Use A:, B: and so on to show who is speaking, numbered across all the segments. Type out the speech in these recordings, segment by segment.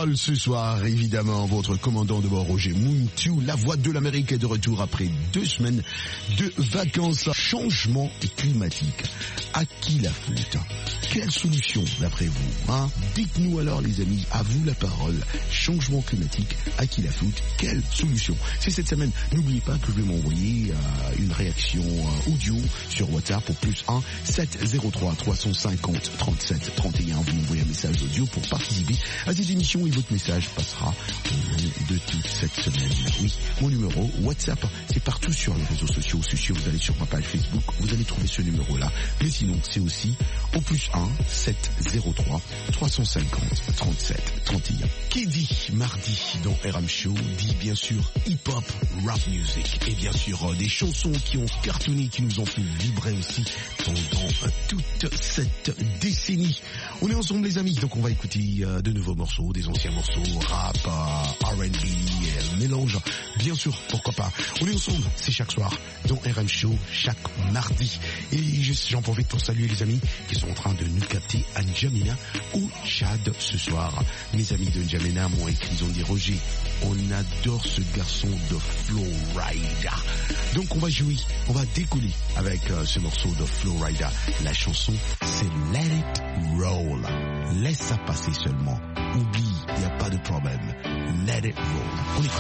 A: vol ce soir, évidemment. Votre commandant de bord, Roger Muntu, la voix de l'Amérique, est de retour après 2 semaines de vacances. Changement climatique. À qui la faute? Quelle solution d'après vous, hein? Dites-nous alors, les amis, à vous la parole. Changement climatique, à qui la faute? Quelle solution? C'est cette semaine. N'oubliez pas que je vais m'envoyer une réaction audio sur WhatsApp au +1 703 350 37 31. Vous m'envoyez un message audio pour participer à ces émissions et votre message passera au long de toute cette semaine. Oui, mon numéro WhatsApp, c'est partout sur les réseaux sociaux. C'est sûr, vous allez sur ma page Facebook, vous allez trouver ce numéro-là. Mais sinon, c'est aussi au +1 703 350 37 31. Qui dit mardi dans RM Show dit bien sûr hip-hop, rap music et bien sûr des chansons qui ont cartonné, qui nous ont fait vibrer aussi pendant toute cette décennie. On est ensemble les amis, donc on va écouter de nouveaux morceaux, des anciens morceaux, rap, R&B, mélange, bien sûr, pourquoi pas. On est ensemble, c'est chaque soir dans RM Show, chaque mardi. Et j'en profite pour saluer les amis qui sont en train de nous capter à N'Djamena au Tchad ce soir. Mes amis de N'Djamena m'ont écrit, ils ont dit Roger, on adore ce garçon de Flowrider. Donc on va jouer, on va décoller avec ce morceau de Flowrider. La chanson c'est Let It Roll. Laisse ça passer seulement. Oublie, il n'y a pas de problème. Let it roll. On écoute.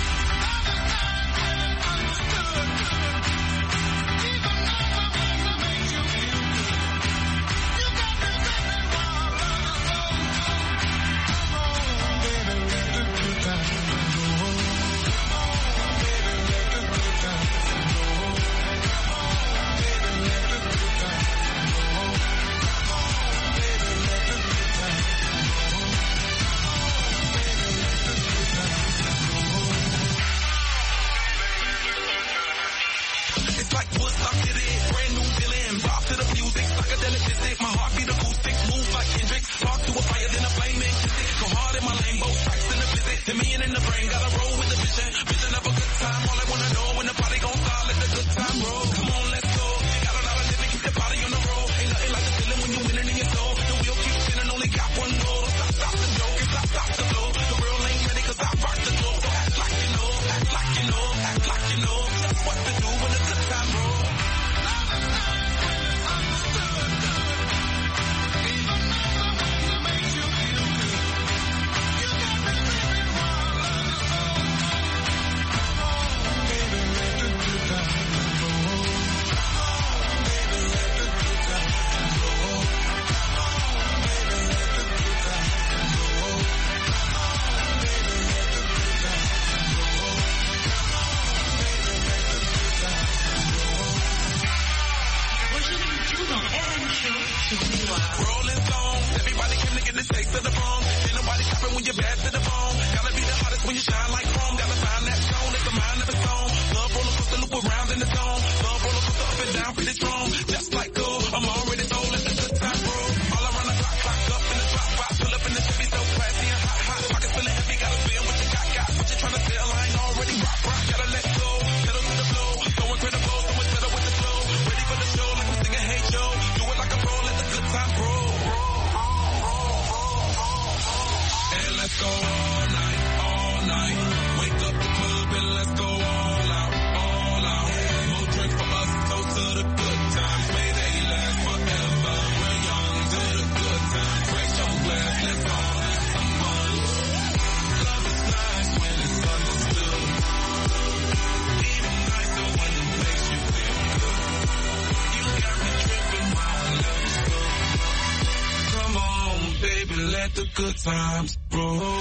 B: Good times, bro.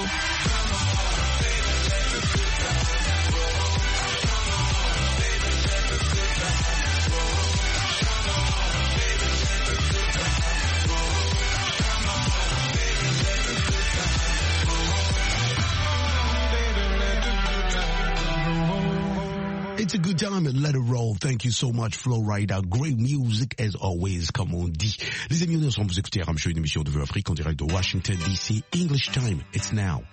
A: It's a good time and let it roll. Thank you so much, Flowrider. Great music as always, comme on dit. Les amis, on est ensemble, vous écoutez RM Show, une émission de Vue Afrique en direct de Washington, D.C. English time, it's now.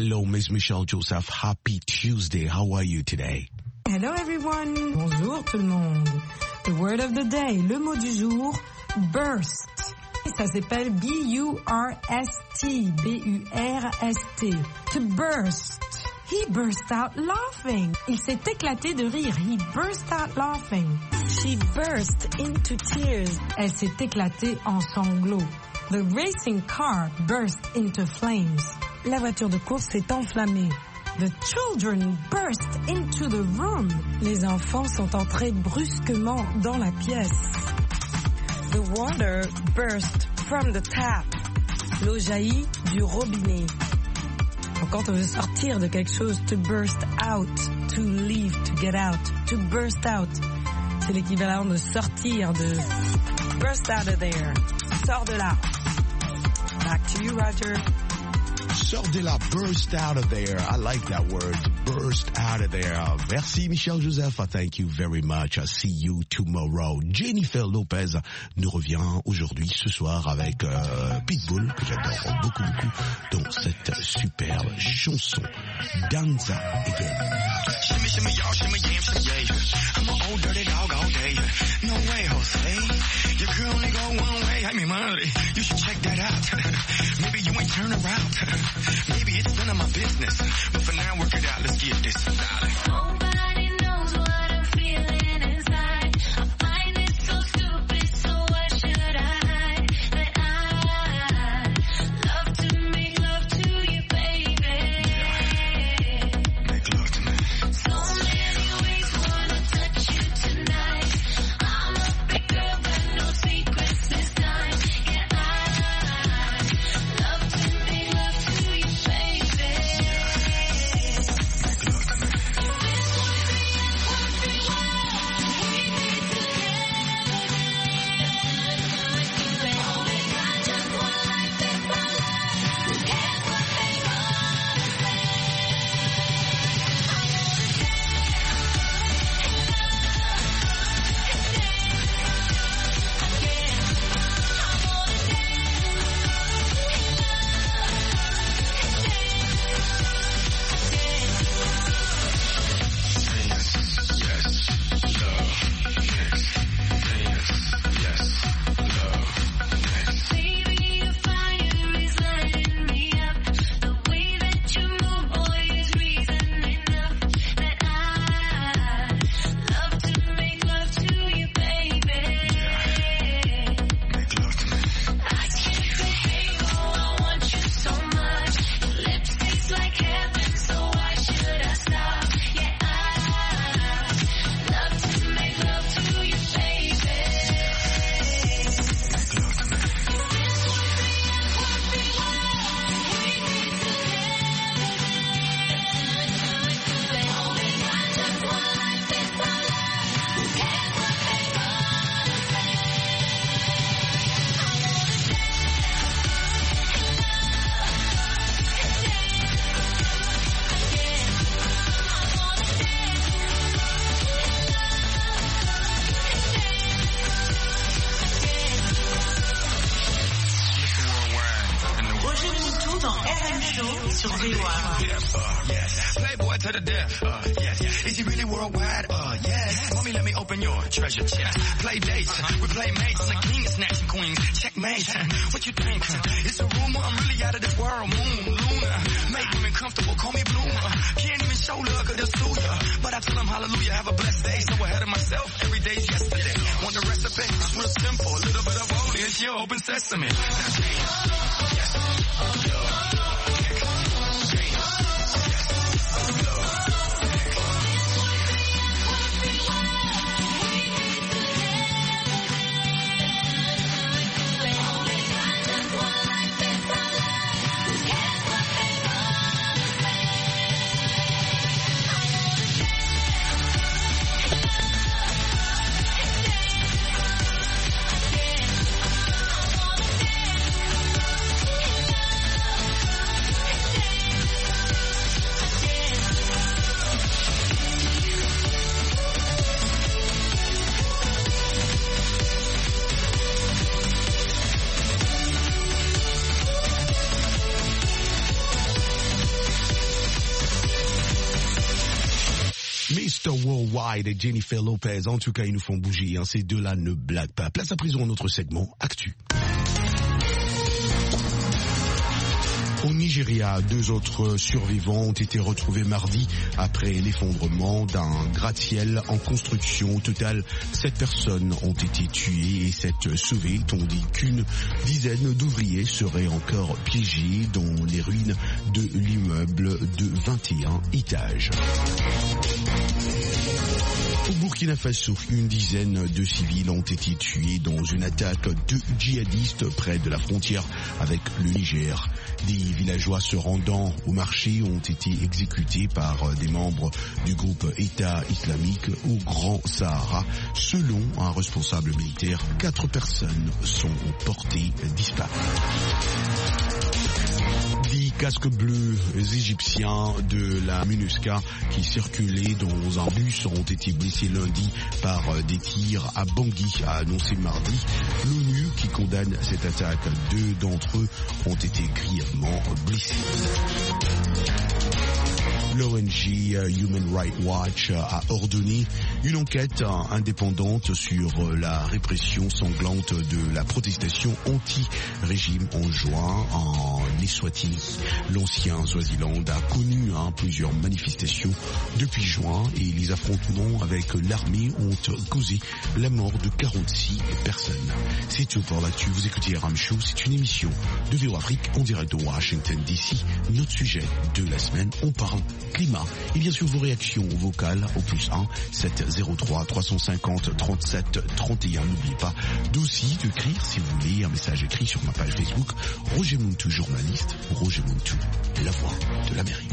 A: Hello, Miss Michelle Joseph. Happy Tuesday. How are you today?
C: Hello everyone. Bonjour tout le monde. The word of the day, le mot du jour, burst. Ça s'appelle B-U-R-S-T, B-U-R-S-T. To burst. He burst out laughing. Il s'est éclaté de rire. He burst out laughing. She burst into tears. Elle s'est éclatée en sanglots. The racing car burst into flames. La voiture de course s'est enflammée. The children burst into the room. Les enfants sont entrés brusquement dans la pièce. The water burst from the tap. L'eau jaillit du robinet. Quand on veut sortir de quelque chose, to burst out, to leave, to get out, to burst out. C'est l'équivalent de sortir, de burst out of there. Sors de là. Back to you, Roger.
A: Sors de là, burst out of there. I like that word, burst out of there. Merci Michel Joseph, thank you very much. I'll see you tomorrow. Jennifer Lopez nous revient aujourd'hui, ce soir, avec Pitbull, que j'adore beaucoup, dans cette superbe chanson, Danza Again.
B: Shimmy, shimmy, y'all, shimmy, yam, shimmy, yeah. I'm an old dirty dog all day. No way, Jose. Your girl only go one way. I mean, money. You should check that out. Maybe you ain't turn around. Maybe it's none of my business. But for now, work it out. Let's get this, darling.
D: Nobody knows what I'm feeling inside. I find it so stupid, so why should I hide? That I love to make love to you, baby.
B: Make love to me.
D: So many ways wanna touch you tonight. I'm a big girl, but no secrets this time. Yeah, I love to make love to you, baby.
B: Make love to me.
D: Baby, your fire is lighting me up. The way that you move, boy, is reason enough that I love to make love to you, baby.
B: Make love to me.
D: I can't behave, oh, I want you so much. Your lips taste like heaven, so why should I stop? Yeah, I love to make love to you, baby.
B: Make love to me.
E: Roger Moutou dans RM Show sur VOA.
B: Yes. Playboy to the death. Yes. Is he really worldwide? Yes. Mommy, let me open your treasure chest. Play dates. We play mates. I'm the king of snatching queens. Checkmate. What you think? It's a rumor. I'm really out of this world. Moon, Luna. Make women comfortable. Call me Bloomer. Can't even show love cause they'll sue ya. But I tell them hallelujah. Have a blessed day. So ahead of myself. Every day's yesterday. Want the recipe? It's real simple. A little bit of holy. It's your open sesame.
A: Ride et Jennifer Lopez. En tout cas, ils nous font bouger. Hein. Ces deux-là ne blaguent pas. Place à présent à notre segment Actu. Au Nigeria, 2 autres survivants ont été retrouvés mardi après l'effondrement d'un gratte-ciel en construction. Au total, 7 personnes ont été tuées et 7 sauvées, tandis qu'une dizaine d'ouvriers seraient encore piégés dans les ruines de l'immeuble de 21 étages. Au Burkina Faso, une dizaine de civils ont été tués dans une attaque de djihadistes près de la frontière avec le Niger. Des villageois se rendant au marché ont été exécutés par des membres du groupe État islamique au Grand Sahara. Selon un responsable militaire, 4 personnes sont portées disparues. Des casques bleus égyptiens de la MINUSCA qui circulaient dans un bus ont été blessés lundi par des tirs à Bangui, a annoncé mardi l'ONU qui condamne cette attaque. 2 d'entre eux ont été grièvement blessés. L'ONG Human Rights Watch a ordonné une enquête indépendante sur la répression sanglante de la protestation anti-régime en juin en Eswatini. L'ancien Swaziland a connu plusieurs manifestations depuis juin et les affrontements avec l'armée ont causé la mort de 46 personnes. C'est tout pour l'actu. Vous écoutez RM Show, c'est une émission de VOA Afrique en direct de Washington DC. Notre sujet de la semaine, on parle climat. Et bien sûr vos réactions vocales au +1 703 350 37 31. N'oubliez pas d'aussi d'écrire si vous voulez un message écrit sur ma page Facebook Roger Muntu journaliste, Roger Muntu, la voix de l'Amérique.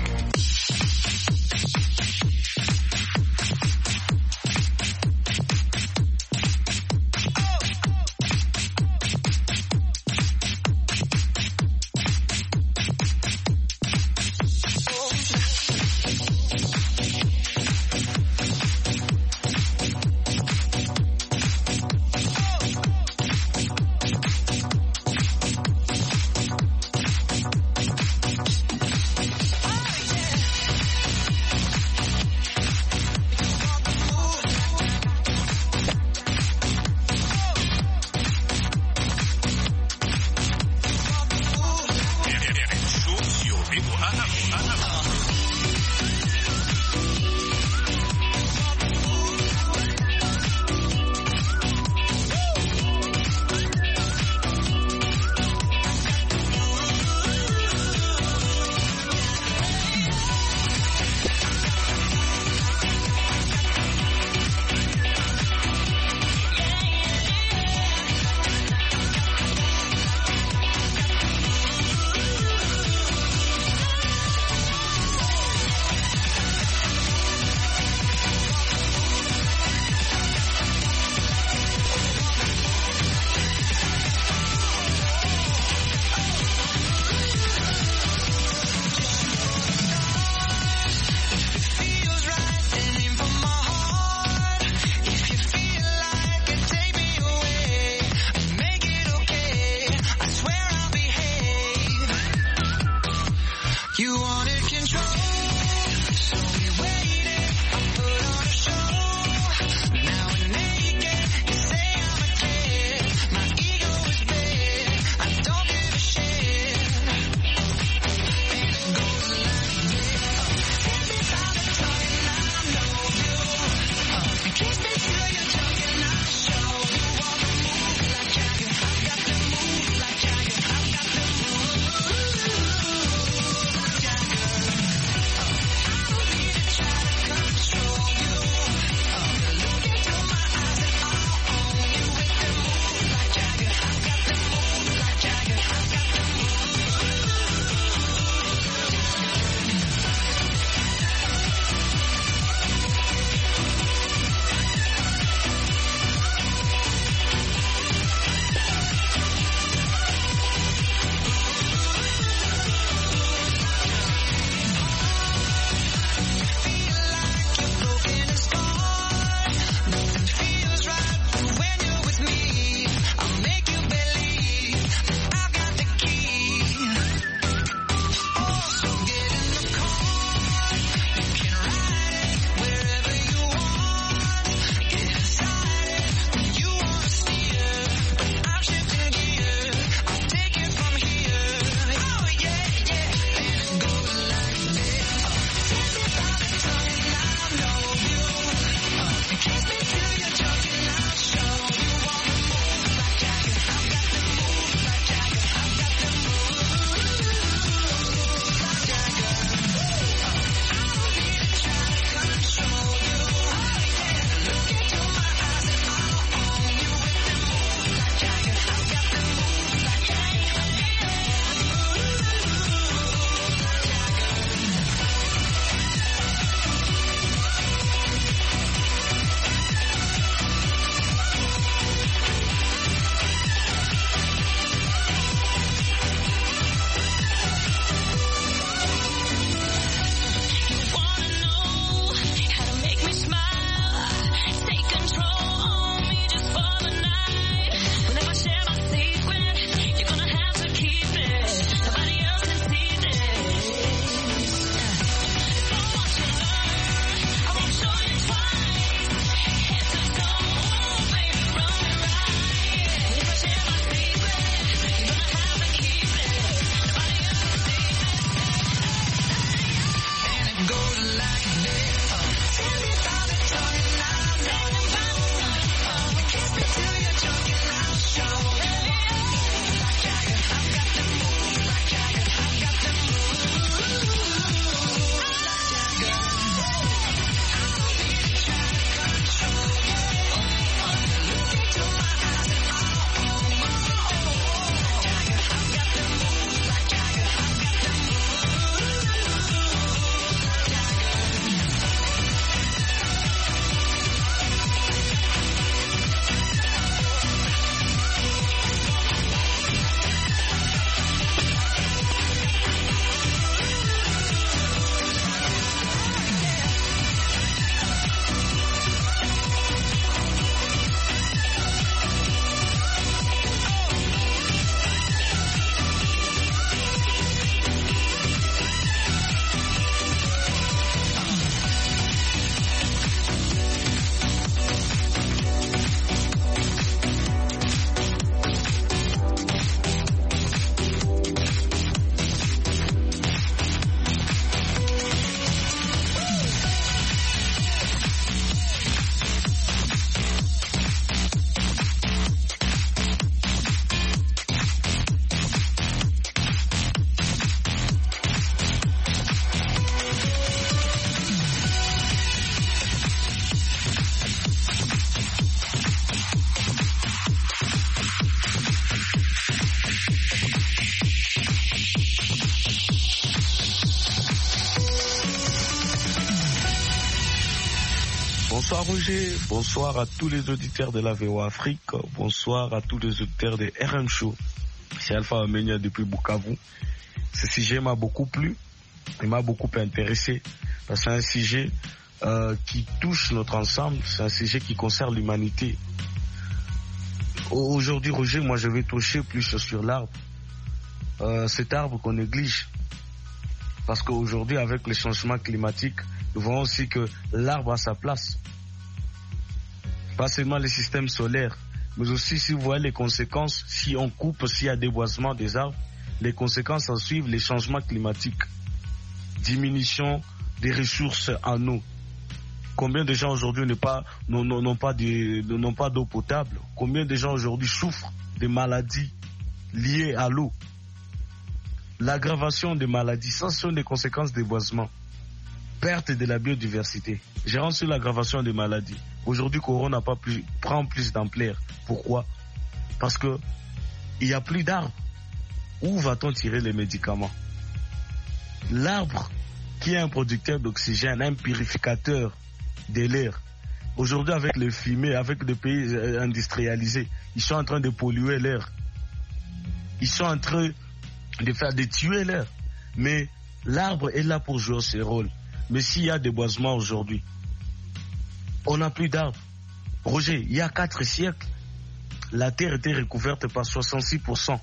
F: Bonsoir Roger, bonsoir à tous les auditeurs de la VOA Afrique, bonsoir à tous les auditeurs de RM Show. C'est Alpha Omenia depuis Bukavu. Ce sujet m'a beaucoup plu, il m'a beaucoup intéressé, parce que c'est un sujet qui touche notre ensemble, c'est un sujet qui concerne l'humanité. Aujourd'hui Roger, moi je vais toucher plus sur l'arbre. Cet arbre qu'on néglige. Parce qu'aujourd'hui, avec les changements climatiques, nous voyons aussi que l'arbre a sa place. Pas seulement le système solaire, mais aussi si vous voyez les conséquences, si on coupe, s'il y a déboisement des arbres, les conséquences en suivent les changements climatiques. Diminution des ressources en eau. Combien de gens aujourd'hui n'ont pas d'eau potable? Combien de gens aujourd'hui souffrent de maladies liées à l'eau? L'aggravation des maladies, ça sont des conséquences des boisements. Perte de la biodiversité. Gérant sur l'aggravation des maladies. Aujourd'hui, Corona prend plus d'ampleur. Pourquoi? Parce que il n'y a plus d'arbres. Où va-t-on tirer les médicaments? L'arbre, qui est un producteur d'oxygène, un purificateur de l'air. Aujourd'hui, avec les fumées, avec les pays industrialisés, ils sont en train de polluer l'air. Ils sont en train de tuer l'air. Mais l'arbre est là pour jouer ce rôle. Mais s'il y a des boisements aujourd'hui, on n'a plus d'arbres. Roger, il y a 4 siècles, la terre était recouverte par 66%.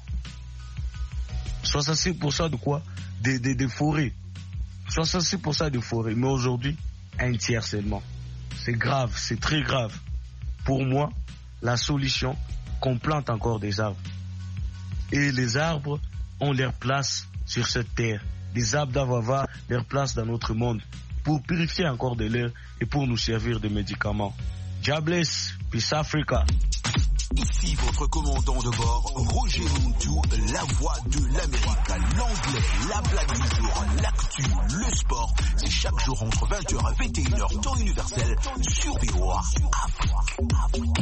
F: 66% de quoi? Des forêts. 66% de forêts. Mais aujourd'hui, un tiers seulement. C'est grave, c'est très grave. Pour moi, la solution, qu'on plante encore des arbres. Et les arbres ont leur place sur cette terre. Les arbres doivent avoir leur place dans notre monde pour purifier encore de l'air et pour nous servir de médicaments. God bless, Peace Africa.
G: Ici votre commandant de bord, Roger Muntu, la voix de l'Amérique, l'anglais, la blague du jour, l'actu, le sport. C'est chaque jour entre 20h et 21h, temps universel, sur VOA Afrique.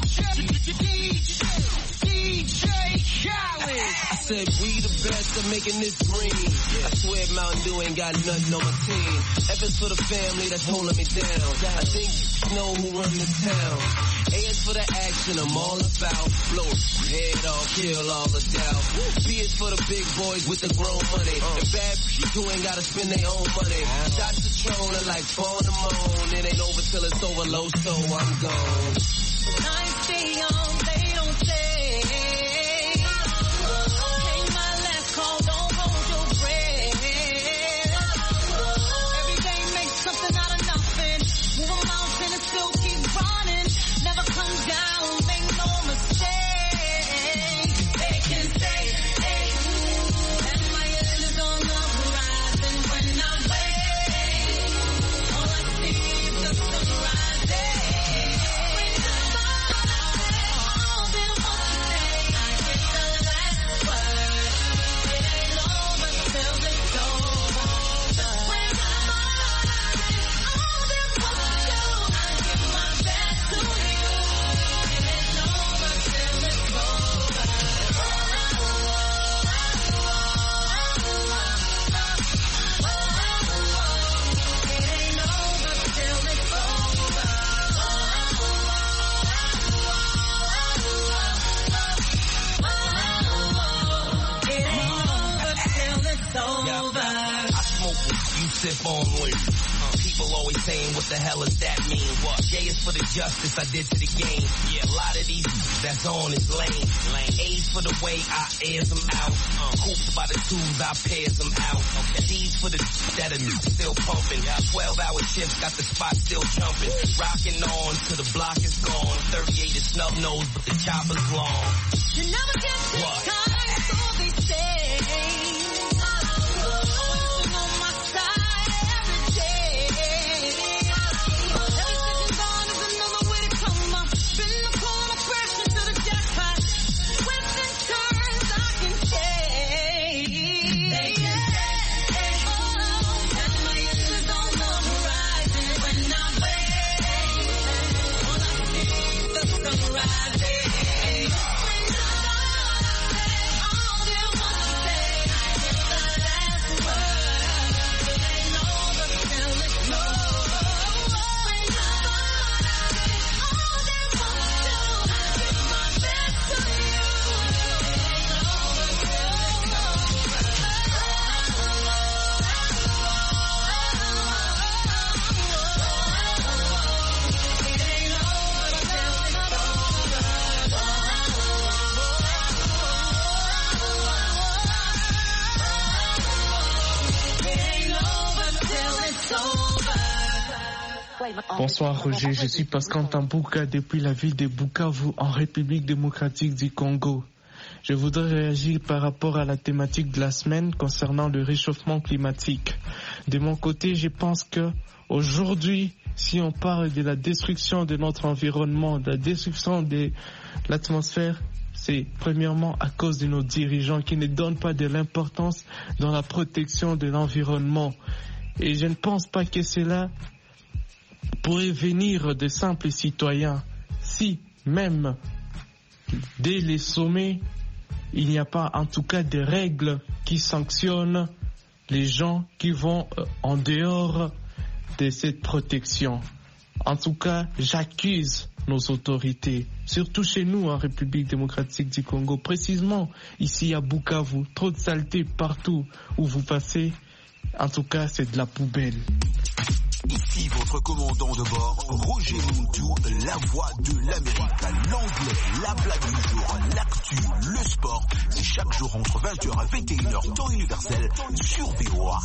H: I said we the best at making this green. I swear Mountain Dew ain't got nothing on my team. F's for the family that's holding me down. I think you know who run this town. A is for the action I'm all about. Blow head off, kill all the doubt. B is for the big boys with the grown money. The bad bitches who ain't gotta spend their own money. Shots of Tron are like phone to moan. It ain't over till it's over low, so I'm gone.
D: I stay young, they don't say. Take my last call, don't hold your breath. Every day make something out of nothing. Move a mountain and still keep running. Never come down, make no mistake. They can say, hey, that my end is on the horizon. When I wake, all I see is the sunrise. When I'm all been one day, I get the last word. It ain't over till it's over. When I'm all been one day, I give my best to you. It ain't over till it's over. It ain't over till it's over. It ain't over till it's over.
H: I smoke it, you sip on weed. People always saying, what the hell does that mean? What? J is for the justice I did to the game. Yeah, a lot of these that's on is lame. A's for the way I airs them out. Hoops by the twos, I pairs them out. D's for the that are still pumping. 12-hour shifts got the spot still jumping. Rocking on till the block is gone. 38 is snub nose, but the chopper's long.
D: You never get too tired, so they say. Always on my side every day. Every second gone is another way to come up. Been the corner crashing to the jackpot. Twists and turns I can take. They can say, that my end is on the horizon. When I wake, all I see is the sunrise. When I
I: Bonsoir Roger, je suis Pascal Tambouka depuis la ville de Bukavu en République démocratique du Congo. Je voudrais réagir par rapport à la thématique de la semaine concernant le réchauffement climatique. De mon côté, je pense que aujourd'hui, si on parle de la destruction de notre environnement, de la destruction de l'atmosphère, c'est premièrement à cause de nos dirigeants qui ne donnent pas de l'importance dans la protection de l'environnement. Et je ne pense pas que cela pourrait venir de simples citoyens. Si même dès les sommets, il n'y a pas en tout cas de règles qui sanctionnent les gens qui vont en dehors de cette protection. En tout cas, j'accuse nos autorités, surtout chez nous en République démocratique du Congo, précisément ici à Bukavu, trop de saleté partout où vous passez. En tout cas, c'est de la poubelle.
G: Ici votre commandant de bord, Roger Muntu, la voix de l'Amérique. L'anglais, la blague du jour, l'actu, le sport. C'est chaque jour entre 20h et 21h, temps universel, sur VOA.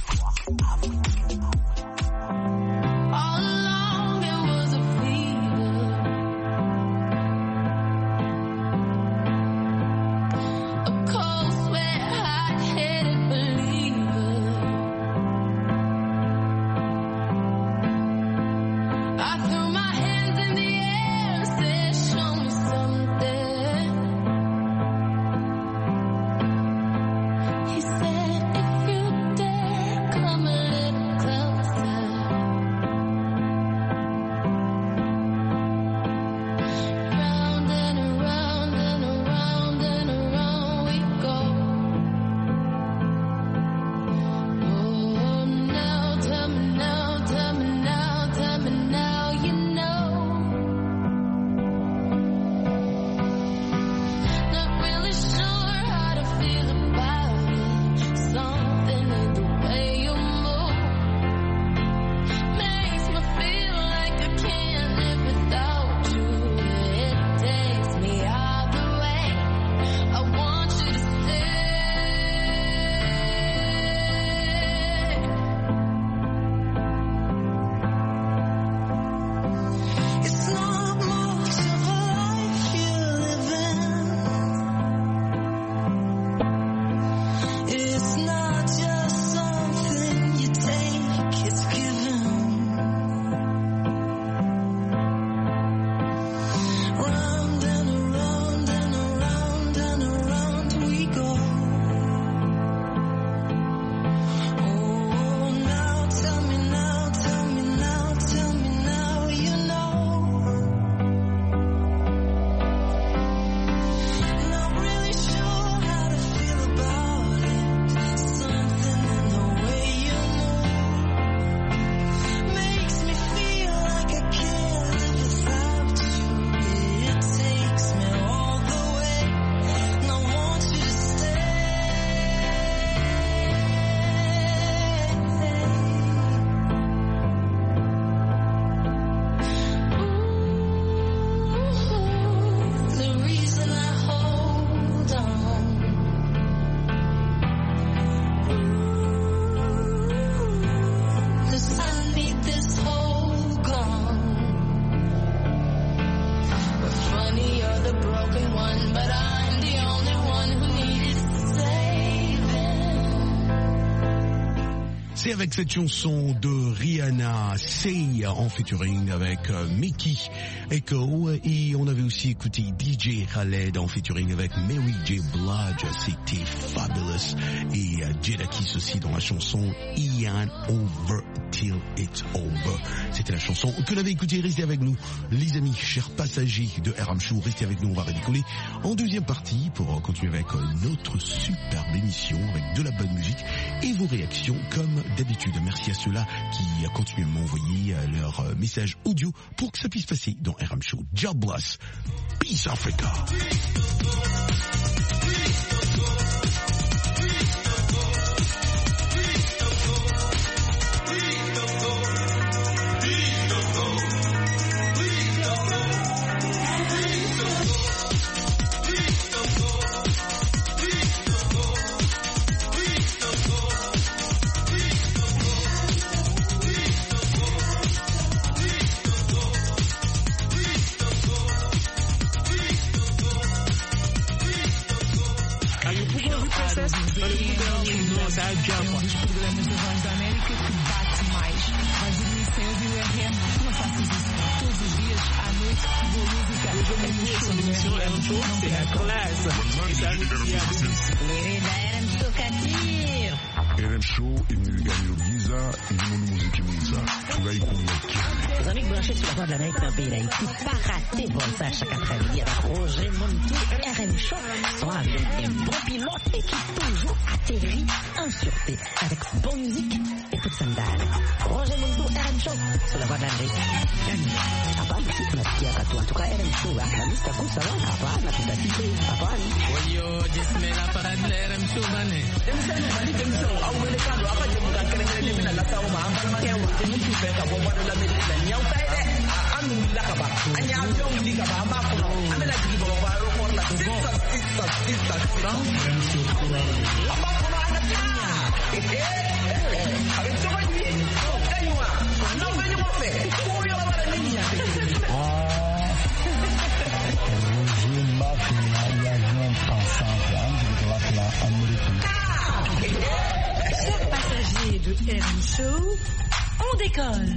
D: All along it was a fever, a cold sweat, hot-headed believer. I threw my hands in the air and said, show me something. He said, if you dare, come a little closer. Round and around and around and around we go. Oh, now tell me now, tell me now, tell me now you know. Not really sure how to feel about it. Something in the way you move makes me feel like I can't live without you. It takes me all the way. I want you to stay. It's not much of a life you live in. It's not just something you take, it's given. Round and around and around and around we go. Oh, now tell me now, tell me now, tell me now you know. Not really sure how to feel about it. Something in the way you move makes me feel like I can't live without you. It takes me all the way, and I want you to stay. Ooh, the reason I hold on. Ooh, 'cause I need this hold on. Well, funny, you're the broken one, but I'm the only one who needed saving.
A: C'est avec cette chanson de Rihanna, Say, en featuring avec Mickey Echo, et on avait aussi écouté DJ Khaled en featuring avec Mary J. Blige, c'était Fabulous, et Jadakiss aussi dans la chanson Ian Over Till It's Over. C'était la chanson que l'on avait écoutée. Restez avec nous, les amis, chers passagers de RM Show, restez avec nous, on va redécoller en deuxième partie pour continuer avec notre superbe émission avec de la bonne musique et vos réactions comme d'habitude. Merci à ceux-là qui continuent de m'envoyer leurs messages audio pour que ça puisse passer dans RM Show. God bless. Peace Africa.
I: sucesso, você é jump.
J: Dos programas da Voz da América que bate mais. Vais dormir sem ouvir o RM? Não faças isso. Todos os dias, à noite, boa música.
A: RM Show inayogiza elimu muzikimiza furahi kumwakia.
K: Les amis branchés sur la Voix de l'Amérique d'un pays d'Haïti, pas rater Voltaire chaque après-midi avec Roger Montou, RM Show, sont avec un bon pilote et qui toujours atterrit en sûreté avec bonne musique et coup de sandales. Roger Montou, RM Show, sur la Voix de l'Amérique. Hapana, si tunasikia katu, en tout cas RM Show, Afghanistan kusawa, hapana, tutatiki, hapana.
L: Oyo, jismela para RM Show, bane.
C: Chers passagers de RM Show, on décolle.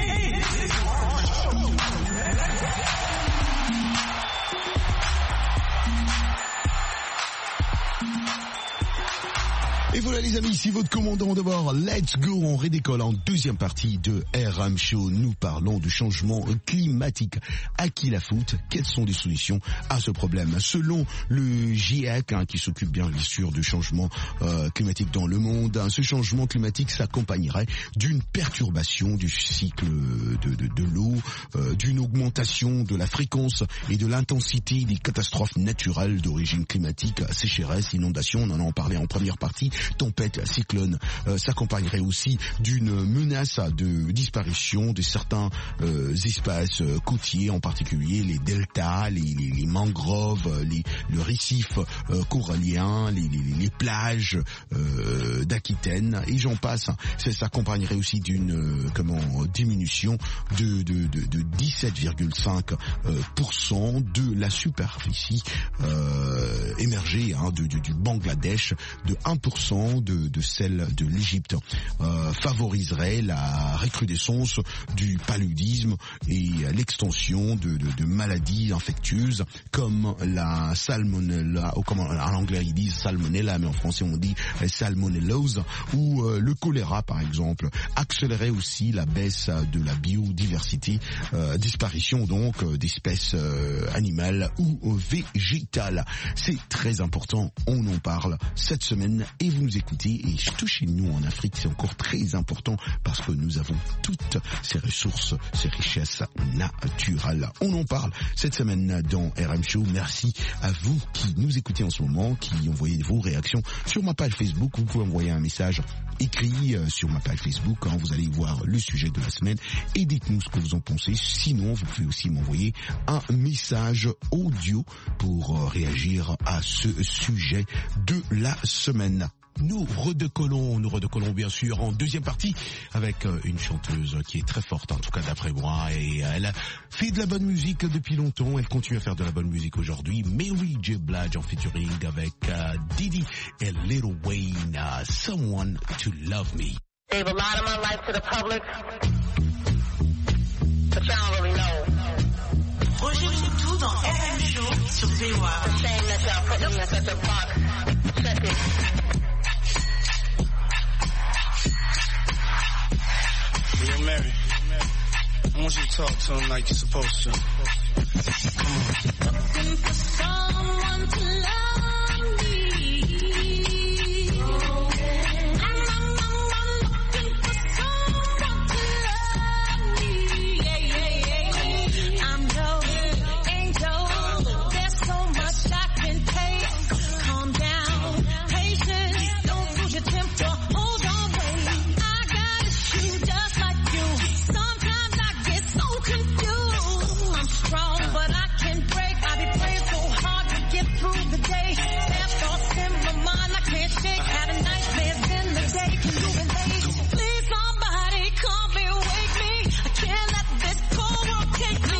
A: Et voilà les amis, ici votre commandant de bord, let's go, on redécolle en deuxième partie de RM Show. Nous parlons du changement climatique. À qui la faute? Quelles sont les solutions à ce problème? Selon le GIEC, qui s'occupe bien sûr du changement climatique dans le monde, ce changement climatique s'accompagnerait d'une perturbation du cycle de l'eau, d'une augmentation de la fréquence et de l'intensité des catastrophes naturelles d'origine climatique, sécheresse, inondation, on en a parlé en première partie, tempête, cyclone, s'accompagnerait aussi d'une menace de disparition de certains espaces côtiers, en particulier les deltas, les mangroves, le récif corallien, les plages d'Aquitaine, et j'en passe. Ça s'accompagnerait aussi d'une diminution de 17,5% de la superficie émergée du Bangladesh, de 1% de celle de l'Égypte, favoriserait la recrudescence du paludisme et l'extension de maladies infectieuses comme la salmonella, ou comme en anglais ils disent salmonella, mais en français on dit salmonellose, ou le choléra par exemple, accélérerait aussi la baisse de la biodiversité, disparition donc d'espèces animales ou végétales. C'est très important, on en parle cette semaine et vous nous écoutez, et surtout chez nous en Afrique c'est encore très important parce que nous avons toutes ces ressources, ces richesses naturelles. On en parle cette semaine dans RM Show. Merci à vous qui nous écoutez en ce moment, qui envoyez vos réactions sur ma page Facebook. Vous pouvez envoyer un message écrit sur ma page Facebook, vous allez voir le sujet de la semaine et dites-nous ce que vous en pensez. Sinon, vous pouvez aussi m'envoyer un message audio pour réagir à ce sujet de la semaine. Nous redécollons bien sûr en deuxième partie avec une chanteuse qui est très forte, en tout cas d'après moi, et elle fait de la bonne musique depuis longtemps, elle continue à faire de la bonne musique aujourd'hui. Mary J. Blige en featuring avec Diddy et Lil Wayne, Someone to Love Me.
M: Gave a lot of my life to the public, but y'all don't really know.
E: Roger Montou dans RM Show sur VOA.
M: The shame that y'all put me in such a box. Check it.
N: Yo, Mary, I want you to talk to him like you're supposed to. Come on.
D: Looking for someone to love me. I'm looking for someone to love me. Yeah. I'm no angel. There's so much I can take. Calm down, patience. Don't lose your temper. Hold on, wait. I got issues just like you. Sometimes I get so confused. I'm strong, but I can break. I be praying so hard to get through the day. Bad thoughts in my mind, I can't shake. Had a nightmares in the day. Can you relate? Please, somebody come and wake me. I can't let this cold world take me.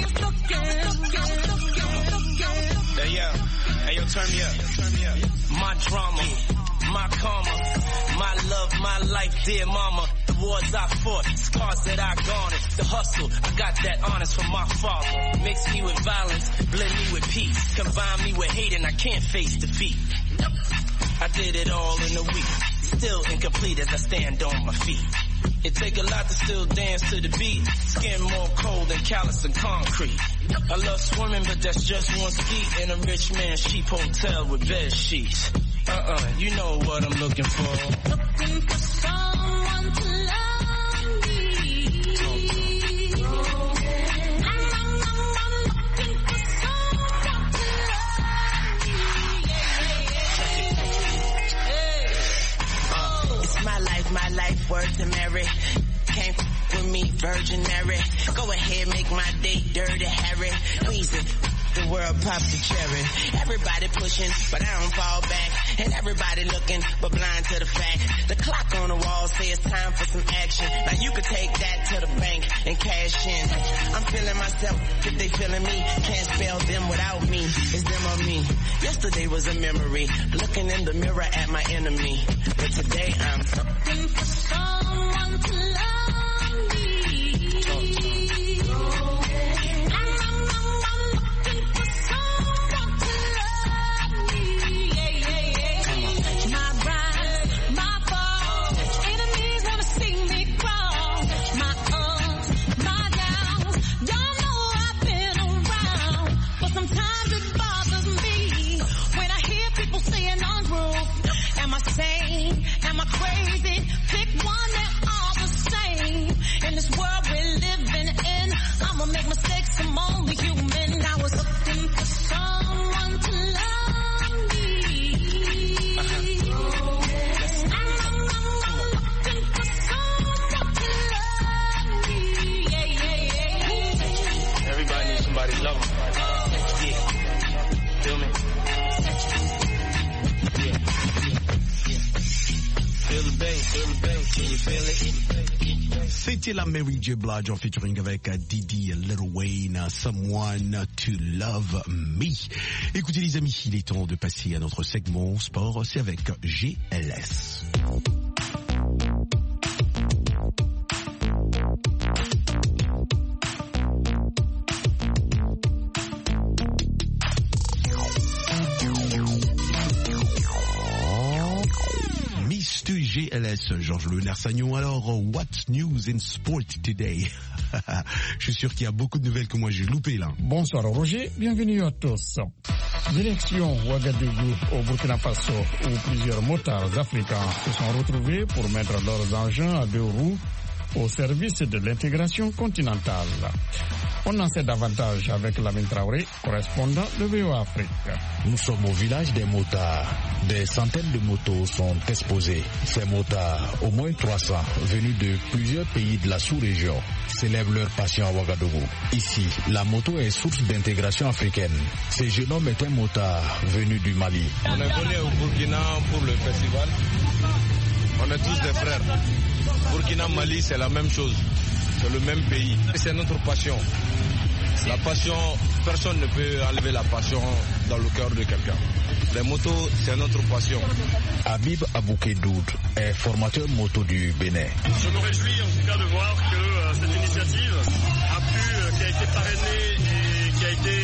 N: Hey yo, turn me up. My drama,
H: my karma, my love, my life, dear mama. The wars I fought, scars that I garnered, the hustle, I got that honest from my father. Mix me with violence, blend me with peace, combine me with hate and I can't face defeat. I did it all in a week, still incomplete as I stand on my feet. It take a lot to still dance to the beat, skin more cold than callous and concrete. I love swimming, but that's just one ski in a rich man's cheap hotel with bed sheets. You know what I'm looking for.
D: Looking for someone to love me. I'm looking for someone to love me.
H: It's my life, word to Mary. Came with me, Virgin Mary. Go ahead, make my day dirty, Harry. Weezy, the world pops the cherry. Everybody pushing, but I don't fall back. And everybody looking, but blind to the fact. The clock on the wall says it's time for some action. Now you can take that to the bank and cash in. I'm feeling myself, if they feeling me. Can't spell them without me. It's them or me. Yesterday was a memory. Looking in the mirror at my enemy. But today I'm
D: looking for someone to love me.
A: C'était la Mary J. Blige en featuring avec Diddy, Lil Wayne, Someone to Love Me. Écoutez les amis, il est temps de passer à notre segment sport, c'est avec GLS. GLS, Georges Leonard-Sagnon. Alors, what's news in sport today? Je suis sûr qu'il y a beaucoup de nouvelles que moi j'ai loupées là.
O: Bonsoir Roger, bienvenue à tous. Direction Ouagadougou au Burkina Faso, où plusieurs motards africains se sont retrouvés pour mettre leurs engins à deux roues au service de l'intégration continentale. On en sait davantage avec Lamine Traoré, correspondant de VOA Afrique.
P: Nous sommes au village des motards. Des centaines de motos sont exposées. Ces motards, au moins 300, venus de plusieurs pays de la sous-région, célèbrent leur passion à Ouagadougou. Ici, la moto est source d'intégration africaine. Ce jeune homme est un motard venu du Mali.
Q: On est venu au Burkina pour le festival. On est tous des frères. Burkina, Mali, c'est la même chose. C'est le même pays. C'est notre passion. La passion, personne ne peut enlever la passion dans le cœur de quelqu'un. Les motos, c'est notre passion.
P: Habib Aboukedoud est formateur moto du Bénin.
R: Je me réjouis en tout cas de voir que cette initiative qui a été parrainée et qui a été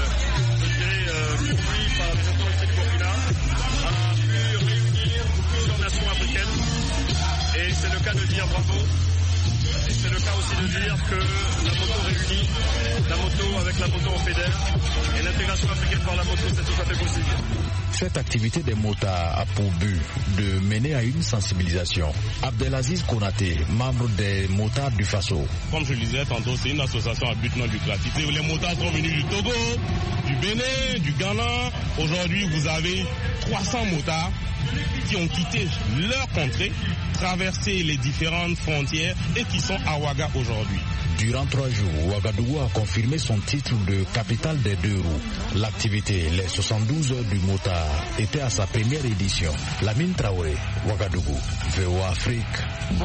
R: poursuivie par les autorités du Burkina a pu réunir plusieurs nations africaines. Et c'est le cas de dire bravo. Et c'est le cas aussi de dire que la moto réunit, la moto avec la moto en fédère, et l'intégration africaine par la moto, c'est tout à fait possible.
P: Cette activité des motards a pour but de mener à une sensibilisation. Abdelaziz Konaté, membre des motards du Faso.
S: Comme je le disais tantôt, c'est une association à but non lucratif. Les motards sont venus du Togo, du Bénin, du Ghana. Aujourd'hui, vous avez 300 motards qui ont quitté leur contrée, traversé les différentes frontières et qui sont à Ouaga aujourd'hui.
P: Durant 3 jours, Ouagadougou a confirmé son titre de capitale des 2 roues. L'activité, les 72 heures du motard, était à sa première édition. Lamine Traoré, Ouagadougou, VOA Afrique.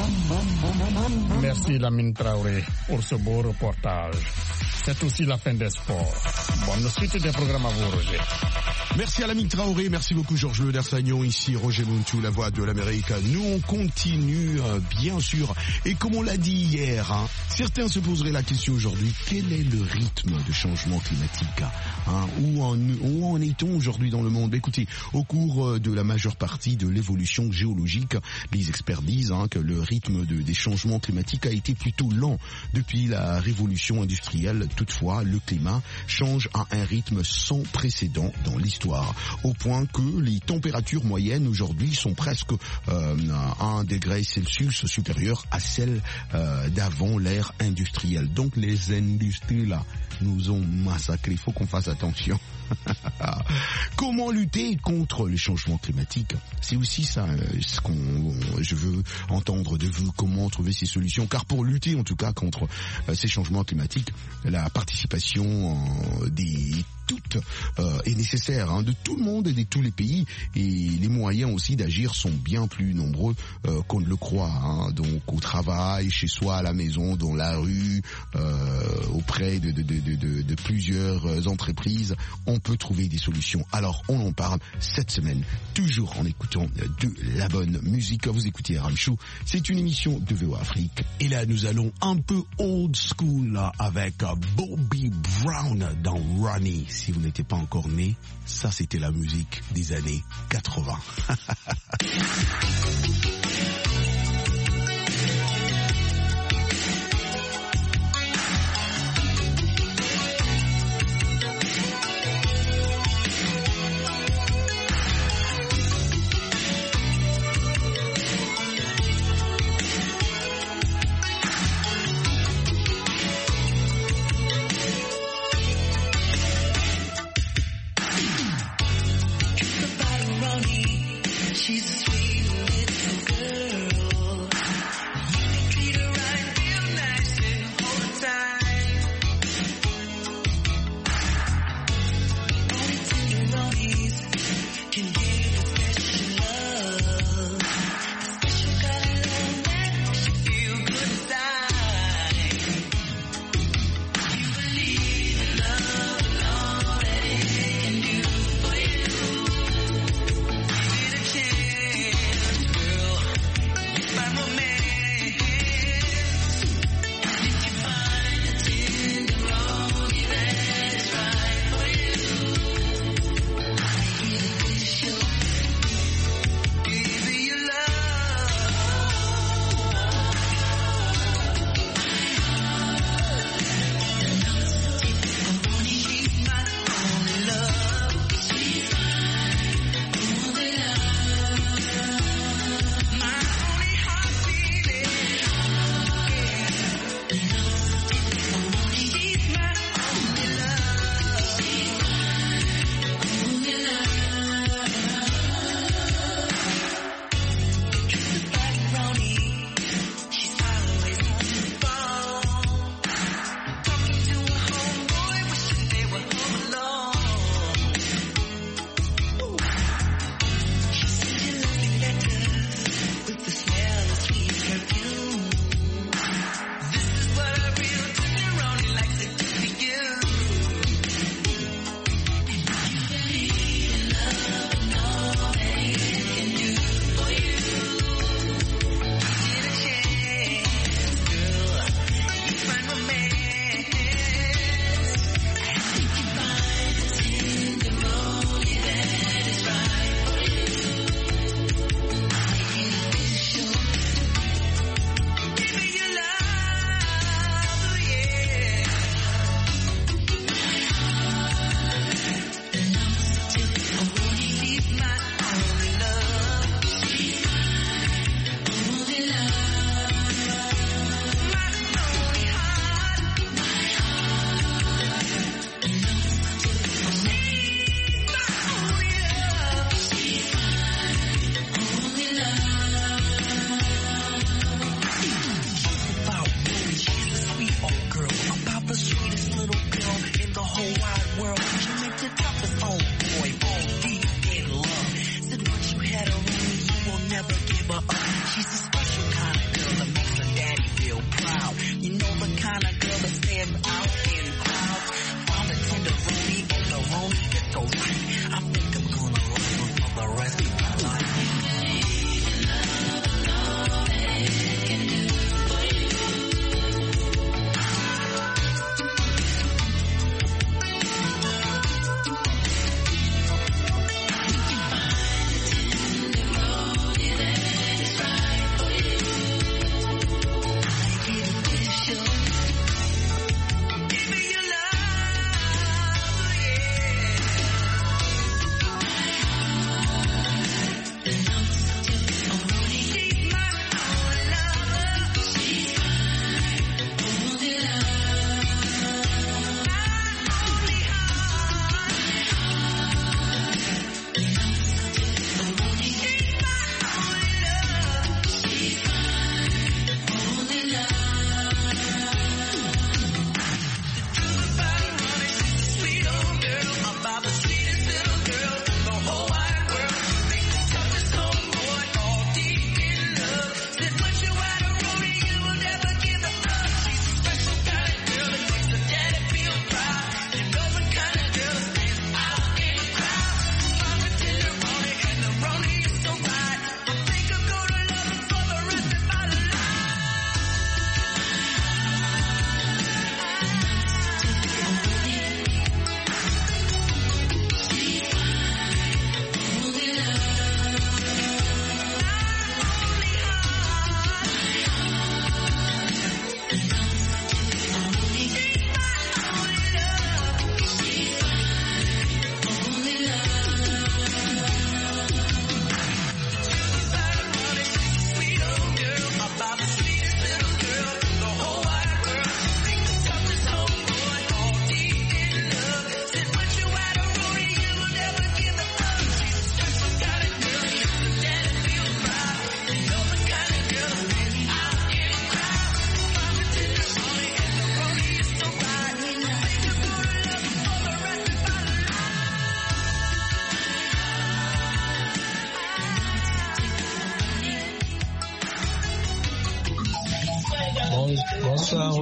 O: Merci Lamine Traoré pour ce beau reportage. C'est aussi la fin des sports. Bonne suite des programmes à vous, Roger.
A: Merci à Lamine Traoré, merci beaucoup Georges Le Dersagnon, ici Roger Muntu, la voix de l'Amérique. Nous on continue bien sûr, et comme on l'a dit hier, certains se poseraient la question aujourd'hui, quel est le rythme de changement climatique, où en est-on aujourd'hui dans le monde? Écoutez, au cours de la majeure partie de l'évolution géologique, les experts disent que le rythme des changements climatiques a été plutôt lent depuis la révolution industrielle. Toutefois, le climat change à un rythme sans précédent dans l'histoire, au point que les températures moyennes aujourd'hui sont presque 1 degré Celsius supérieures à celles d'avant l'ère industrielle. Donc les industries là nous ont massacrés. Il faut qu'on fasse attention. Comment lutter contre les changements climatiques? C'est aussi ça ce je veux entendre de vous. Comment trouver ces solutions? Car pour lutter en tout cas contre ces changements climatiques, la participation est nécessaire de tout le monde et de tous les pays, et les moyens aussi d'agir sont bien plus nombreux qu'on ne le croit. Donc au travail, chez soi, à la maison, dans la rue, auprès de plusieurs entreprises, on peut trouver des solutions. Alors on en parle cette semaine, toujours en écoutant de la bonne musique. Vous écoutez RM Show, c'est une émission de VOA Afrique, et là nous allons un peu old school avec Bobby Brown dans Ronnie. Si vous n'étiez pas encore né, ça c'était la musique des années 80.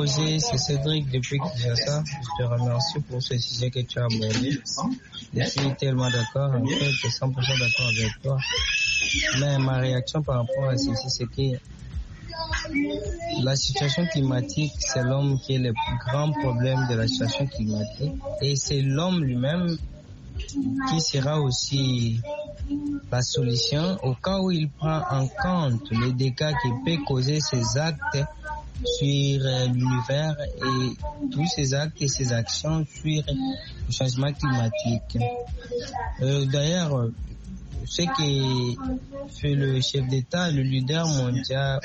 T: Roger, c'est Cédric depuis Kinshasa. Je te remercie pour ce sujet que tu as abordé. Je suis tellement d'accord, en fait, 100% d'accord avec toi. Mais ma réaction par rapport à ceci, c'est que la situation climatique, c'est l'homme qui est le plus grand problème de la situation climatique. Et c'est l'homme lui-même qui sera aussi la solution au cas où il prend en compte les dégâts qui peuvent causer ces actes sur l'univers et tous ces actes et ces actions sur le changement climatique. D'ailleurs, ce que fait le chef d'État, le leader mondial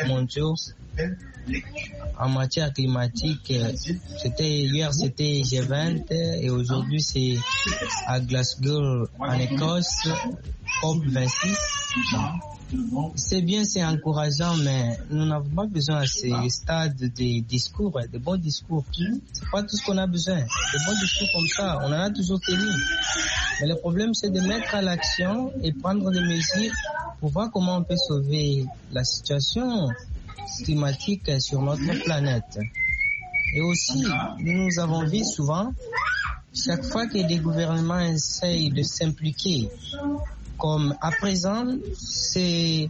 T: en matière climatique, hier c'était G20 et aujourd'hui c'est à Glasgow en Écosse, COP26. C'est bien, c'est encourageant, mais nous n'avons pas besoin à ce stade de discours, de bons discours. C'est pas tout ce qu'on a besoin. De bons discours comme ça, on en a toujours tenu. Mais le problème, c'est de mettre à l'action et prendre des mesures pour voir comment on peut sauver la situation climatique sur notre planète. Et aussi, nous avons vu souvent, chaque fois que des gouvernements essayent de s'impliquer, comme à présent, ces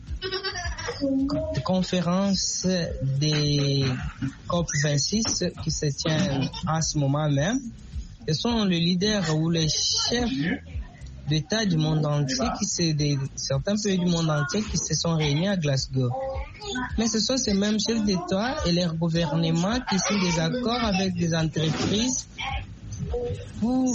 T: conférences des COP26 qui se tiennent à ce moment même, ce sont les leaders ou les chefs d'État du monde entier, certains pays du monde entier qui se sont réunis à Glasgow. Mais ce sont ces mêmes chefs d'État et leurs gouvernements qui sont des accords avec des entreprises pour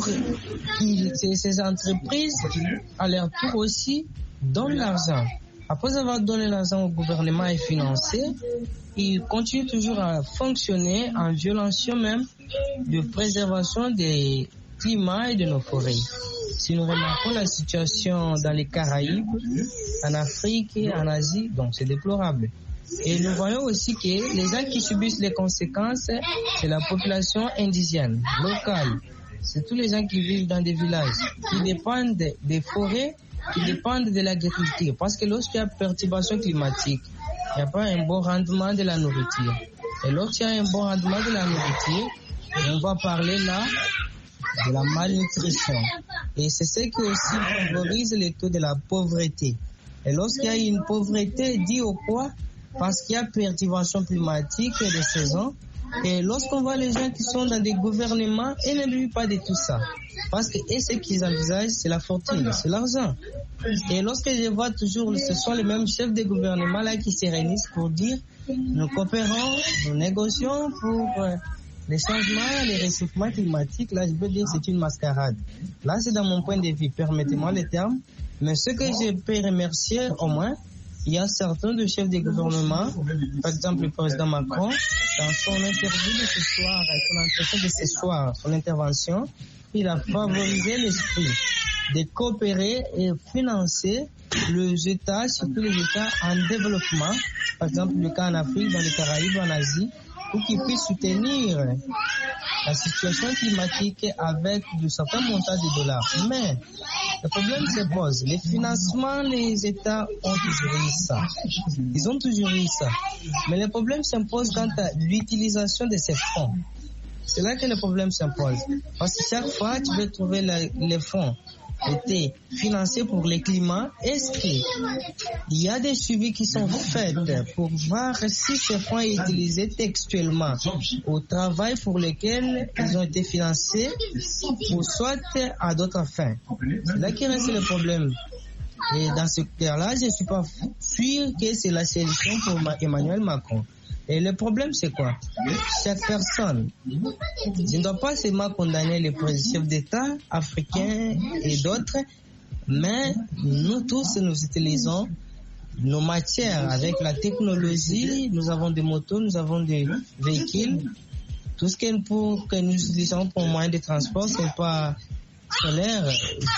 T: que ces entreprises, à leur tour aussi, donnent l'argent. Après avoir donné l'argent au gouvernement et financé, ils continuent toujours à fonctionner en violation même de préservation des climats et de nos forêts. Si nous remarquons la situation dans les Caraïbes, en Afrique et en Asie, donc c'est déplorable. Et nous voyons aussi que les gens qui subissent les conséquences, c'est la population indigène, locale. C'est tous les gens qui vivent dans des villages, qui dépendent des forêts, qui dépendent de l'agriculture. Parce que lorsqu'il y a perturbation climatique, il n'y a pas un bon rendement de la nourriture. Et lorsqu'il y a un bon rendement de la nourriture, on va parler là de la malnutrition. Et c'est ce qui aussi favorise le taux de la pauvreté. Et lorsqu'il y a une pauvreté, dit au quoi? Parce qu'il y a perturbation climatique et de saison. Et lorsqu'on voit les gens qui sont dans des gouvernements, ils ne vivent pas de tout ça. Parce que ce qu'ils envisagent, c'est la fortune, c'est l'argent. Et lorsque je vois toujours, ce sont les mêmes chefs de gouvernement là qui se réunissent pour dire, nous coopérons, nous négocions pour les changements, les réchauffements climatiques. Là, je veux dire, c'est une mascarade. Là, c'est dans mon point de vue, permettez-moi le terme. Mais ce que je peux remercier au moins, il y a certains de chefs de gouvernement, par exemple le président Macron, dans son interview de ce soir, son entretien de ce soir, son intervention, il a favorisé l'esprit de coopérer et financer les États, surtout les États en développement, par exemple le cas en Afrique, dans les Caraïbes, en Asie, pour qu'ils puissent soutenir la situation climatique avec de certains montants de dollars. Mais le problème se pose. Les financements, les États ont toujours eu ça. Ils ont toujours eu ça. Mais le problème s'impose quant à l'utilisation de ces fonds. C'est là que le problème s'impose. Parce que chaque fois, tu veux trouver les fonds étaient financés pour le climat. Est-ce qu'il y a des suivis qui sont faits pour voir si ces fonds sont utilisés textuellement au travail pour lequel ils ont été financés ou soit à d'autres fins? C'est là qu'il reste le problème. Et dans ce cas-là, je ne suis pas sûr que c'est la solution pour Emmanuel Macron. Et le problème, c'est quoi? Chaque personne, je ne dois pas seulement condamner les chefs d'État africains et d'autres, mais nous tous, nous utilisons nos matières avec la technologie. Nous avons des motos, nous avons des véhicules. Tout ce que nous utilisons pour moyen de transport, c'est pas solaire,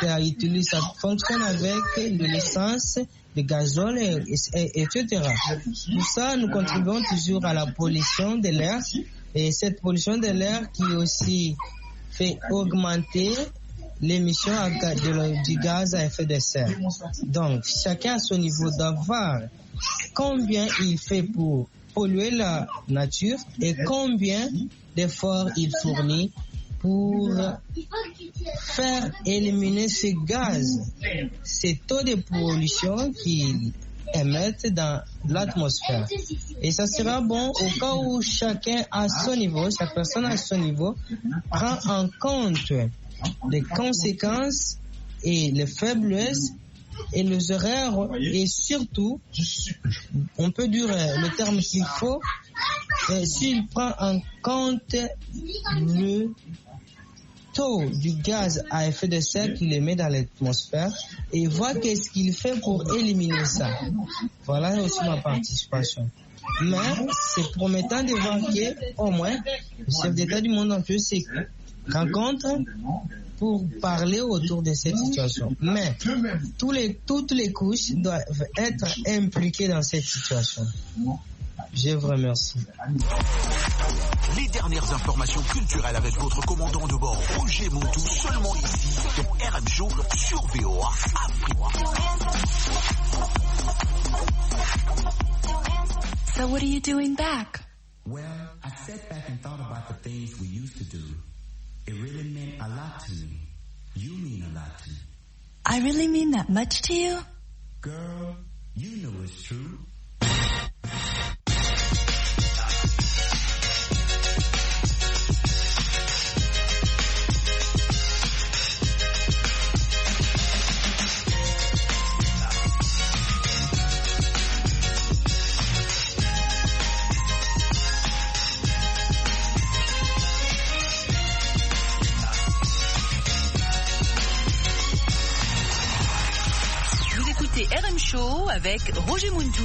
T: ça fonctionne avec de l'essence, le gazole, etc. Tout ça, nous contribuons toujours à la pollution de l'air, et cette pollution de l'air qui aussi fait augmenter l'émission du gaz à effet de serre. Donc, chacun à son niveau d'avoir combien il fait pour polluer la nature et combien d'efforts il fournit pour faire éliminer ces gaz, ces taux de pollution qu'ils émettent dans l'atmosphère. Et ça sera bon au cas où chacun à son niveau, chaque personne à son niveau, prend en compte les conséquences et les faiblesses et les erreurs et surtout, on peut dire le terme qu'il faut, s'il prend en compte le taux du gaz à effet de serre qu'il émet dans l'atmosphère et voit qu'est-ce qu'il fait pour éliminer ça. Voilà aussi ma participation. Mais c'est promettant de voir qu'au moins le chef d'État du monde entier se rencontre pour parler autour de cette situation. Mais toutes les couches doivent être impliquées dans cette situation. Je vous remercie.
G: Les dernières informations culturelles avec votre commandant de bord Roger Montou, seulement ici dans RM Show sur VOA Afrique.
E: So what are you doing back?
U: Well, I sat back and thought about the things we used to do. It really meant a lot to me. You mean a lot to me.
E: I really mean that much to you?
U: Girl, you know it's true.
E: RM Show avec Roger Montou.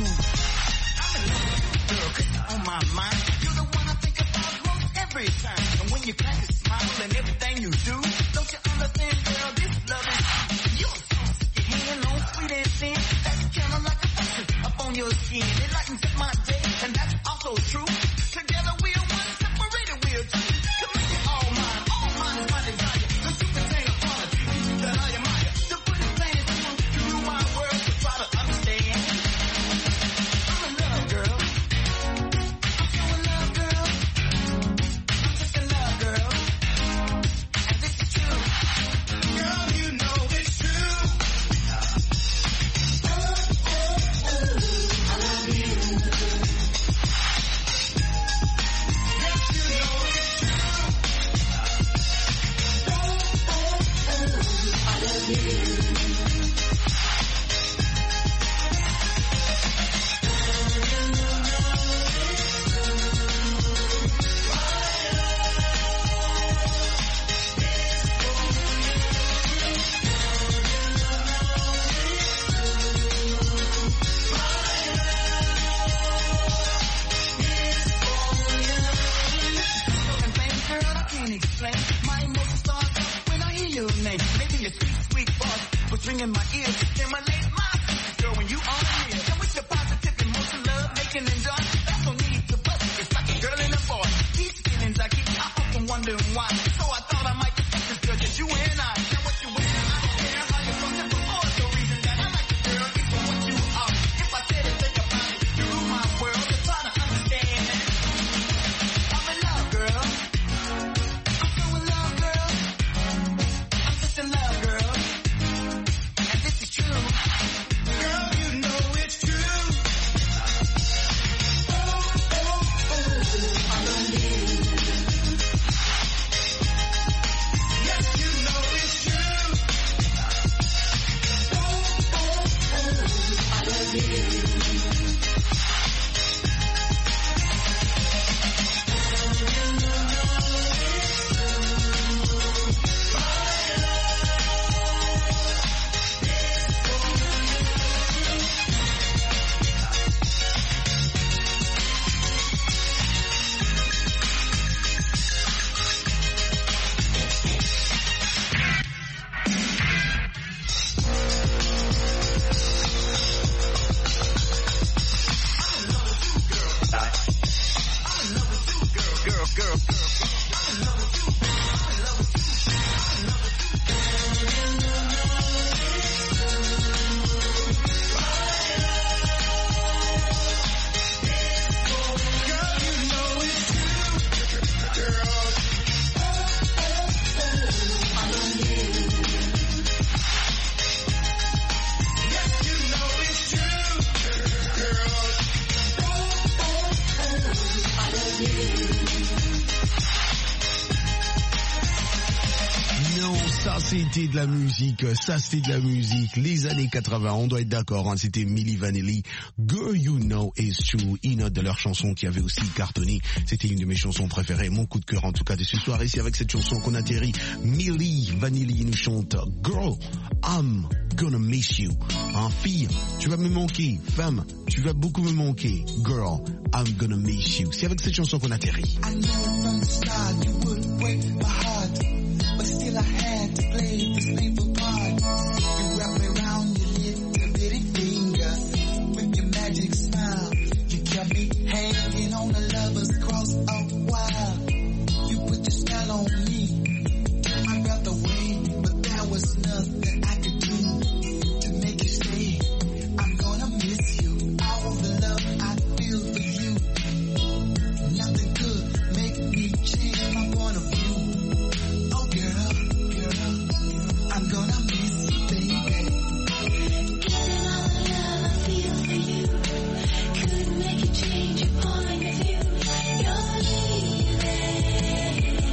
A: c'était de la musique, ça c'était de la musique, les années 80, on doit être d'accord, hein, c'était Milli Vanilli, Girl You Know It's True, une autre de leurs chansons qui avait aussi cartonné, c'était une de mes chansons préférées, mon coup de cœur en tout cas de ce soir, et c'est avec cette chanson qu'on atterrit. Milli Vanilli nous chante Girl, I'm Gonna Miss You. Hein, fille, tu vas me manquer, femme, tu vas beaucoup me manquer, Girl, I'm Gonna Miss You. C'est avec cette chanson qu'on atterrit.
B: I know from the start you would break my heart, but still I had to play this paper part. You wrap me around your little bitty finger with your magic smile. You kept me hanging on a lover's cross a while. You put your spell on me, took my breath away, but there was nothing I could do to make you stay. I'm gonna miss you, all the love I feel for you. Nothing could make me change my point of view. Oh girl, I'm gonna miss you, baby.
D: Given all the love I feel for you, couldn't make you change your point of view. You're leaving.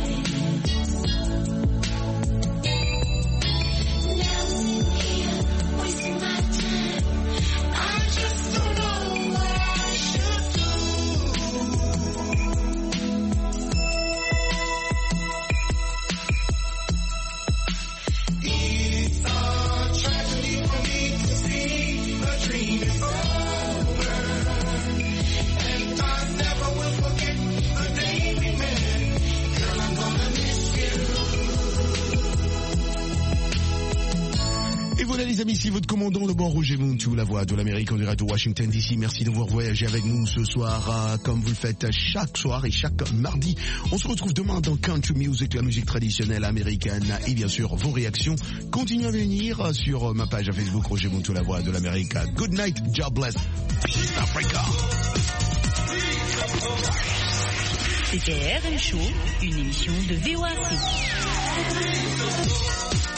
D: Now I'm sitting here, wasting my time. I just don't know what I should do.
B: It's a tragedy for me to see a dream is over, and I never will forget the day we met. Girl, I'm gonna miss you.
A: Et voilà les amis, ici votre commandant de bord Roger Muntu, la voix de l'Amérique en direct de Washington DC. Merci d'avoir voyagé avec nous ce soir, comme vous le faites chaque soir et chaque mardi. On se retrouve demain dans Country Music, la musique traditionnelle américaine. Et bien sûr, vos réactions continuent à venir sur ma page Facebook Roger Muntu, la voix de l'Amérique. Good night, God bless, East Africa.
V: C'était RM Show, une émission de VOA Afrique.